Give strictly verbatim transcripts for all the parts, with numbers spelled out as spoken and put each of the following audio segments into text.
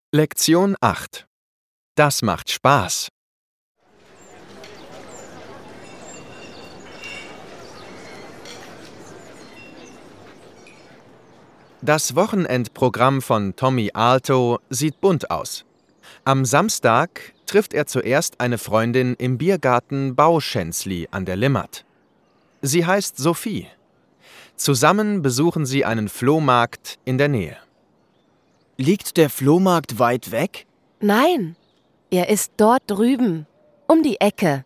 Lektion acht. Das macht Spaß. Das Wochenendprogramm von Tommy Aalto sieht bunt aus. Am Samstag trifft er zuerst eine Freundin im Biergarten Bauschänzli an der Limmat. Sie heißt Sophie. Zusammen besuchen sie einen Flohmarkt in der Nähe. Liegt der Flohmarkt weit weg? Nein, er ist dort drüben, um die Ecke.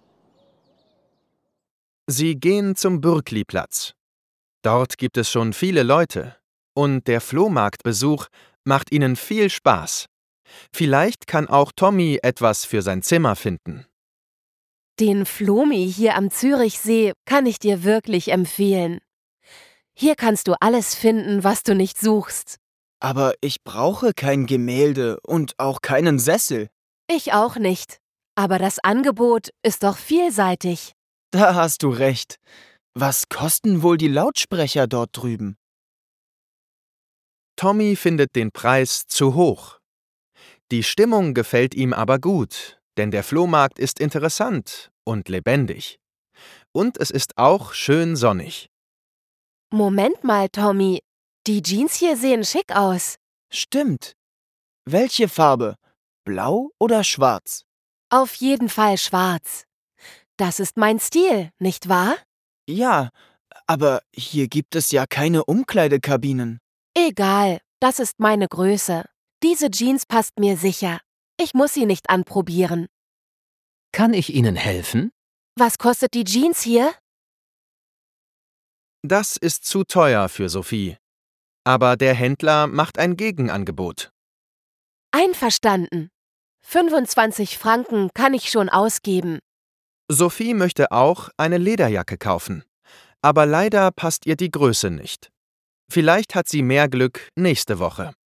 Sie gehen zum Bürkliplatz. Dort gibt es schon viele Leute und der Flohmarktbesuch macht ihnen viel Spaß. Vielleicht kann auch Tommy etwas für sein Zimmer finden. Den Flomi hier am Zürichsee kann ich dir wirklich empfehlen. Hier kannst du alles finden, was du nicht suchst. Aber ich brauche kein Gemälde und auch keinen Sessel. Ich auch nicht. Aber das Angebot ist doch vielseitig. Da hast du recht. Was kosten wohl die Lautsprecher dort drüben? Tommy findet den Preis zu hoch. Die Stimmung gefällt ihm aber gut, denn der Flohmarkt ist interessant und lebendig. Und es ist auch schön sonnig. Moment mal, Tommy. Die Jeans hier sehen schick aus. Stimmt. Welche Farbe? Blau oder schwarz? Auf jeden Fall schwarz. Das ist mein Stil, nicht wahr? Ja, aber hier gibt es ja keine Umkleidekabinen. Egal, das ist meine Größe. Diese Jeans passt mir sicher. Ich muss sie nicht anprobieren. Kann ich Ihnen helfen? Was kostet die Jeans hier? Das ist zu teuer für Sophie. Aber der Händler macht ein Gegenangebot. Einverstanden. fünfundzwanzig Franken kann ich schon ausgeben. Sophie möchte auch eine Lederjacke kaufen. Aber leider passt ihr die Größe nicht. Vielleicht hat sie mehr Glück nächste Woche.